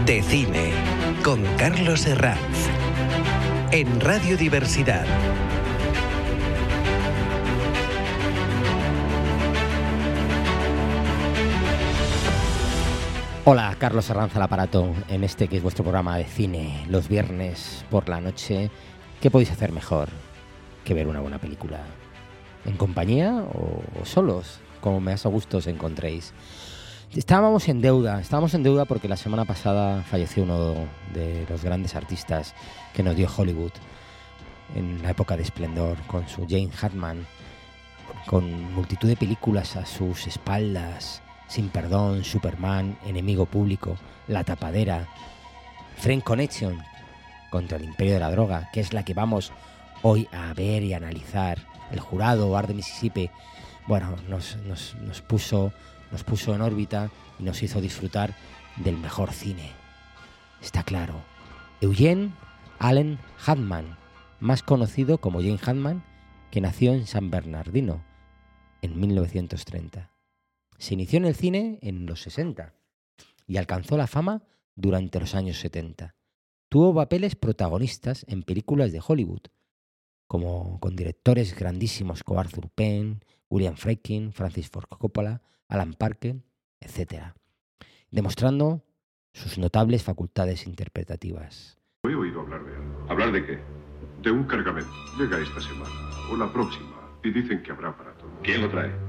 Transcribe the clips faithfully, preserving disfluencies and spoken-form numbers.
de cine con Carlos Herranz en Radio Diversidad. Hola, Carlos Herranz al aparato, en este que es vuestro programa de cine, los viernes por la noche. ¿Qué podéis hacer mejor que ver una buena película? ¿En compañía o, o solos? Como más a gusto os encontréis. Estábamos en deuda, estábamos en deuda porque la semana pasada falleció uno de los grandes artistas que nos dio Hollywood en la época de esplendor, con su Jane Hartman, con multitud de películas a sus espaldas: Sin Perdón, Superman, Enemigo Público, La Tapadera, Friend Connection, Contra el Imperio de la Droga, que es la que vamos hoy a ver y analizar. El Jurado, Bar de Mississippi, bueno, nos, nos, nos, puso, nos puso en órbita y nos hizo disfrutar del mejor cine. Está claro. Eugene Allen Hartman, más conocido como Jane Hartman, que nació en San Bernardino en mil novecientos treinta. Se inició en el cine en los sesenta y alcanzó la fama durante los años setenta. Tuvo papeles protagonistas en películas de Hollywood, como con directores grandísimos como Arthur Penn, William Friedkin, Francis Ford Coppola, Alan Parker, etcétera, demostrando sus notables facultades interpretativas. He oído hablar de él. ¿Hablar de qué? De un cargamento. Llega esta semana o la próxima y dicen que habrá para todos. ¿Quién lo trae?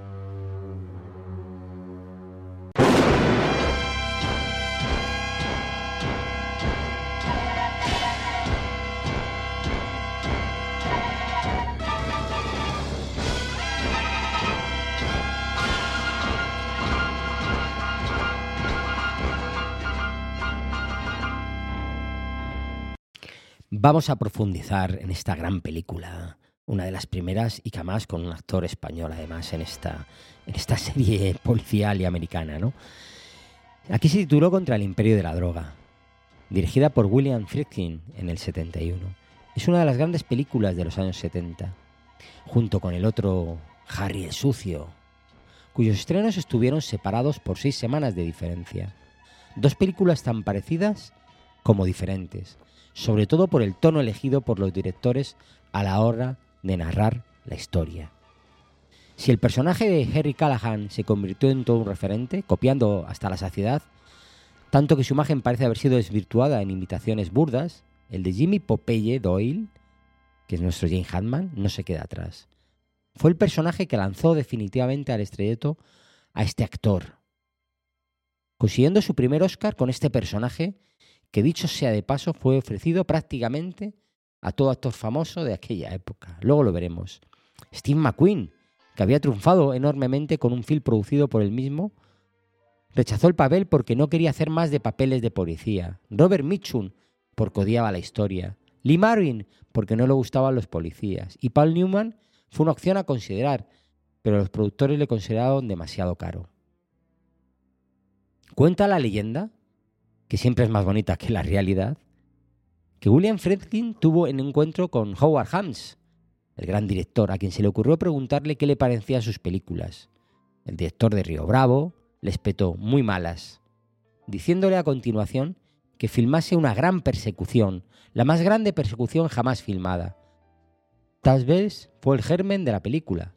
Vamos a profundizar en esta gran película, una de las primeras y que además con un actor español además en esta, en esta serie policial y americana, ¿no? Aquí se tituló Contra el Imperio de la Droga, dirigida por William Friedkin en el setenta y uno. Es una de las grandes películas de los años setenta, junto con el otro Harry el Sucio, cuyos estrenos estuvieron separados por seis semanas de diferencia. Dos películas tan parecidas como diferentes, sobre todo por el tono elegido por los directores a la hora de narrar la historia. Si el personaje de Henry Callahan se convirtió en todo un referente, copiando hasta la saciedad, tanto que su imagen parece haber sido desvirtuada en imitaciones burdas, el de Jimmy Popeye Doyle, que es nuestro Jane Hartman, no se queda atrás. Fue el personaje que lanzó definitivamente al estrellato a este actor, consiguiendo su primer Oscar con este personaje que, dicho sea de paso, fue ofrecido prácticamente a todo actor famoso de aquella época. Luego lo veremos. Steve McQueen, que había triunfado enormemente con un film producido por él mismo, rechazó el papel porque no quería hacer más de papeles de policía. Robert Mitchum, porque odiaba la historia. Lee Marvin, porque no le gustaban los policías. Y Paul Newman fue una opción a considerar, pero los productores le consideraron demasiado caro. Cuenta la leyenda, que siempre es más bonita que la realidad, que William Friedkin tuvo un encuentro con Howard Hawks, el gran director, a quien se le ocurrió preguntarle qué le parecían sus películas. El director de Río Bravo le espetó muy malas, diciéndole a continuación que filmase una gran persecución, la más grande persecución jamás filmada. Tal vez fue el germen de la película.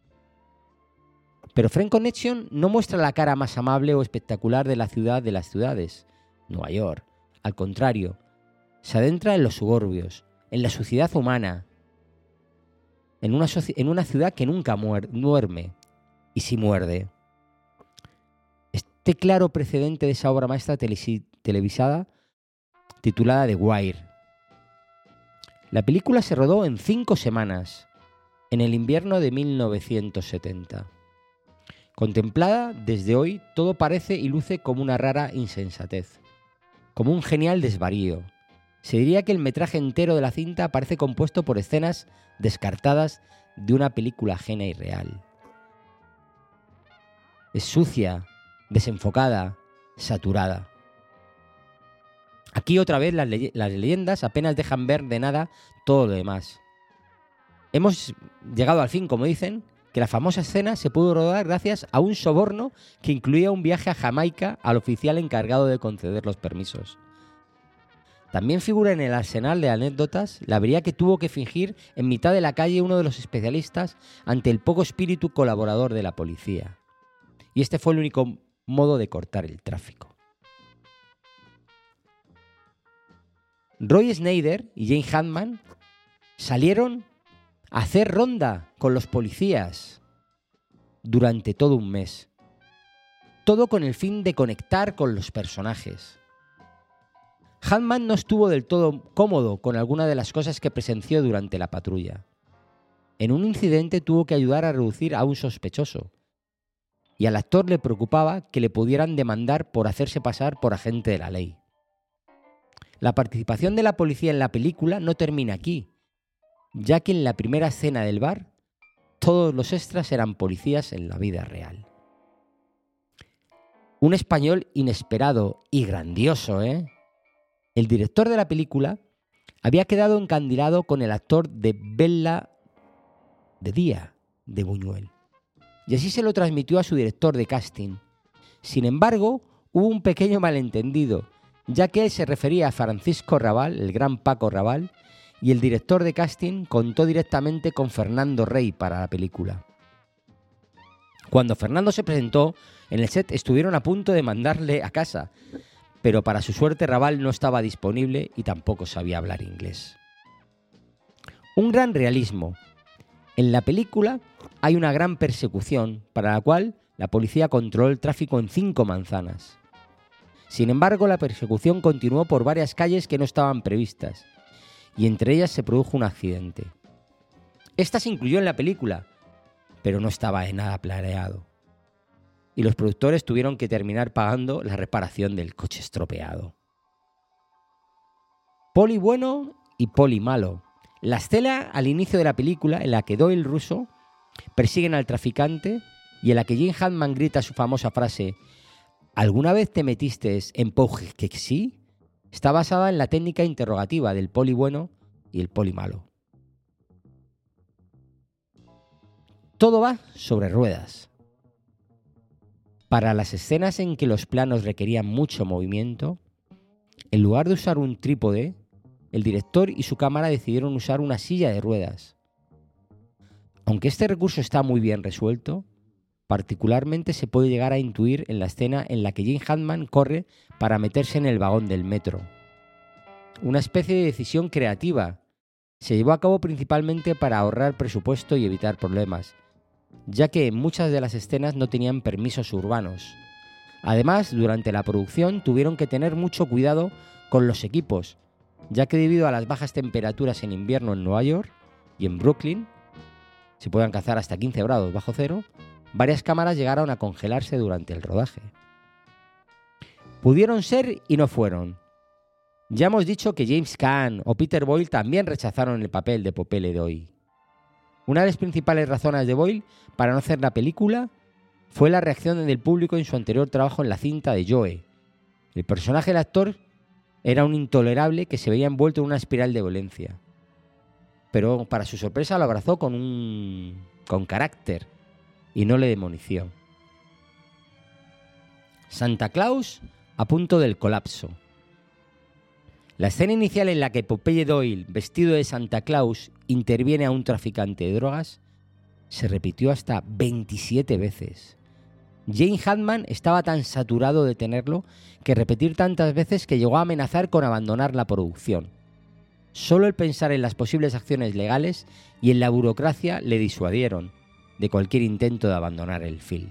Pero Friend Connection no muestra la cara más amable o espectacular de la ciudad de las ciudades, Nueva York. Al contrario, se adentra en los suburbios, en la suciedad humana, en una, soci- en una ciudad que nunca muer- duerme y sí muerde. Este claro precedente de esa obra maestra telesi- televisada titulada The Wire. La película se rodó en cinco semanas, en el invierno de mil novecientos setenta. Contemplada desde hoy, todo parece y luce como una rara insensatez, como un genial desvarío. Se diría que el metraje entero de la cinta parece compuesto por escenas descartadas de una película ajena y real. Es sucia, desenfocada, saturada. Aquí otra vez las, le- las leyendas apenas dejan ver de nada todo lo demás. Hemos llegado al fin, como dicen, que la famosa escena se pudo rodar gracias a un soborno que incluía un viaje a Jamaica al oficial encargado de conceder los permisos. También figura en el arsenal de anécdotas la avería que tuvo que fingir en mitad de la calle uno de los especialistas ante el poco espíritu colaborador de la policía. Y este fue el único modo de cortar el tráfico. Roy Schneider y Jane Hammond salieron a hacer ronda con los policías durante todo un mes. Todo con el fin de conectar con los personajes. Hammond no estuvo del todo cómodo con alguna de las cosas que presenció durante la patrulla. En un incidente tuvo que ayudar a reducir a un sospechoso, y al actor le preocupaba que le pudieran demandar por hacerse pasar por agente de la ley. La participación de la policía en la película no termina aquí, ya que en la primera escena del bar, todos los extras eran policías en la vida real. Un español inesperado y grandioso, ¿eh? El director de la película había quedado encandilado con el actor de Bella de Día de Buñuel, y así se lo transmitió a su director de casting. Sin embargo, hubo un pequeño malentendido, ya que él se refería a Francisco Rabal, el gran Paco Rabal, y el director de casting contó directamente con Fernando Rey para la película. Cuando Fernando se presentó, en el set estuvieron a punto de mandarle a casa, pero para su suerte Rabal no estaba disponible y tampoco sabía hablar inglés. Un gran realismo. En la película hay una gran persecución, para la cual la policía controló el tráfico en cinco manzanas. Sin embargo, la persecución continuó por varias calles que no estaban previstas, y entre ellas se produjo un accidente. Esta se incluyó en la película, pero no estaba en nada planeado, y los productores tuvieron que terminar pagando la reparación del coche estropeado. Poli bueno y poli malo. La escena al inicio de la película en la que Doyle y Russo persiguen al traficante y en la que Jane Hammond grita su famosa frase ¿alguna vez te metiste en Poughkeepsie? Está basada en la técnica interrogativa del poli bueno y el poli malo. Todo va sobre ruedas. Para las escenas en que los planos requerían mucho movimiento, en lugar de usar un trípode, el director y su cámara decidieron usar una silla de ruedas. Aunque este recurso está muy bien resuelto, particularmente se puede llegar a intuir en la escena en la que Jane Hammond corre para meterse en el vagón del metro. Una especie de decisión creativa. Se llevó a cabo principalmente para ahorrar presupuesto y evitar problemas, ya que muchas de las escenas no tenían permisos urbanos. Además, durante la producción tuvieron que tener mucho cuidado con los equipos, ya que debido a las bajas temperaturas en invierno en Nueva York y en Brooklyn, se pueden alcanzar hasta quince grados bajo cero, varias cámaras llegaron a congelarse durante el rodaje. Pudieron ser y no fueron. Ya hemos dicho que James Caan o Peter Boyle también rechazaron el papel de Popeye Doyle. Una de las principales razones de Boyle para no hacer la película fue la reacción del público en su anterior trabajo en la cinta de Joe. El personaje del actor era un intolerable que se veía envuelto en una espiral de violencia. Pero para su sorpresa lo abrazó con un con carácter y no le demonició. Santa Claus a punto del colapso. La escena inicial en la que Popeye Doyle, vestido de Santa Claus, interviene a un traficante de drogas se repitió hasta veintisiete veces. Jane Hammond estaba tan saturado de tenerlo que repetir tantas veces que llegó a amenazar con abandonar la producción. Solo el pensar en las posibles acciones legales y en la burocracia le disuadieron de cualquier intento de abandonar el film.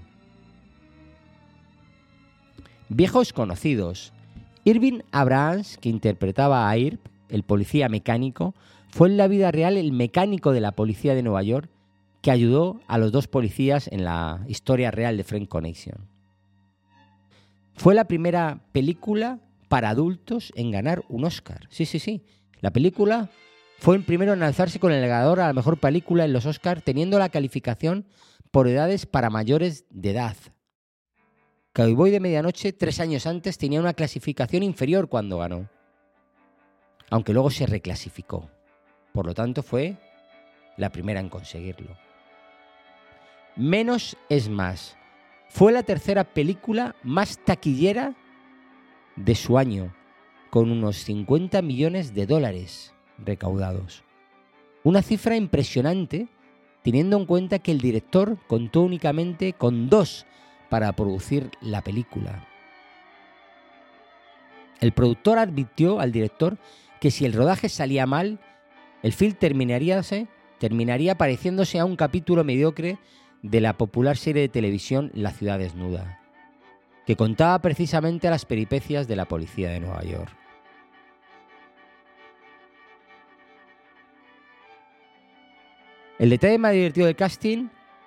Viejos conocidos. Irving Abrahams, que interpretaba a Irv, el policía mecánico, fue en la vida real el mecánico de la policía de Nueva York que ayudó a los dos policías en la historia real de Friend Connection. Fue la primera película para adultos en ganar un Oscar. Sí, sí, sí. La película fue el primero en alzarse con el ganador a la mejor película en los Oscars, teniendo la calificación por edades para mayores de edad. Cowboy de Medianoche, tres años antes, tenía una clasificación inferior cuando ganó, aunque luego se reclasificó. Por lo tanto, fue la primera en conseguirlo. Menos es más. Fue la tercera película más taquillera de su año, con unos cincuenta millones de dólares recaudados. Una cifra impresionante, teniendo en cuenta que el director contó únicamente con dos para producir la película. El productor advirtió al director que si el rodaje salía mal, el film terminaría, terminaría pareciéndose a un capítulo mediocre de la popular serie de televisión La ciudad desnuda, que contaba precisamente las peripecias de la policía de Nueva York. El detalle más divertido del casting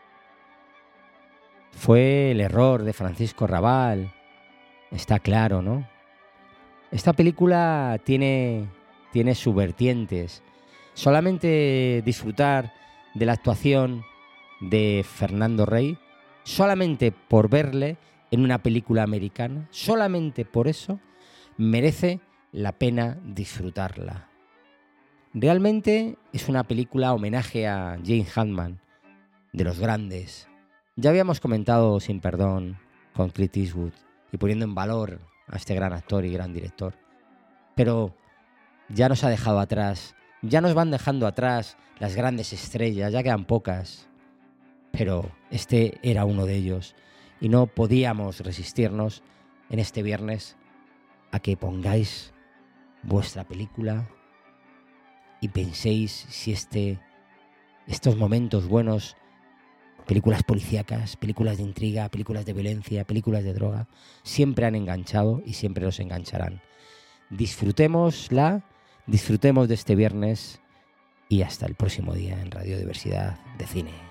fue el error de Francisco Rabal. Está claro, ¿no? Esta película tiene, tiene sus vertientes. Solamente disfrutar de la actuación de Fernando Rey, solamente por verle en una película americana, solamente por eso merece la pena disfrutarla. Realmente es una película homenaje a Jane Hammond, de los grandes. Ya habíamos comentado Sin Perdón con Clint Eastwood y poniendo en valor a este gran actor y gran director. Pero ya nos ha dejado atrás, ya nos van dejando atrás las grandes estrellas, ya quedan pocas. Pero este era uno de ellos y no podíamos resistirnos en este viernes a que pongáis vuestra película y penséis si este, estos momentos buenos, películas policíacas, películas de intriga, películas de violencia, películas de droga, siempre han enganchado y siempre los engancharán. Disfrutémosla, disfrutemos de este viernes y hasta el próximo día en Radio Diversidad de Cine.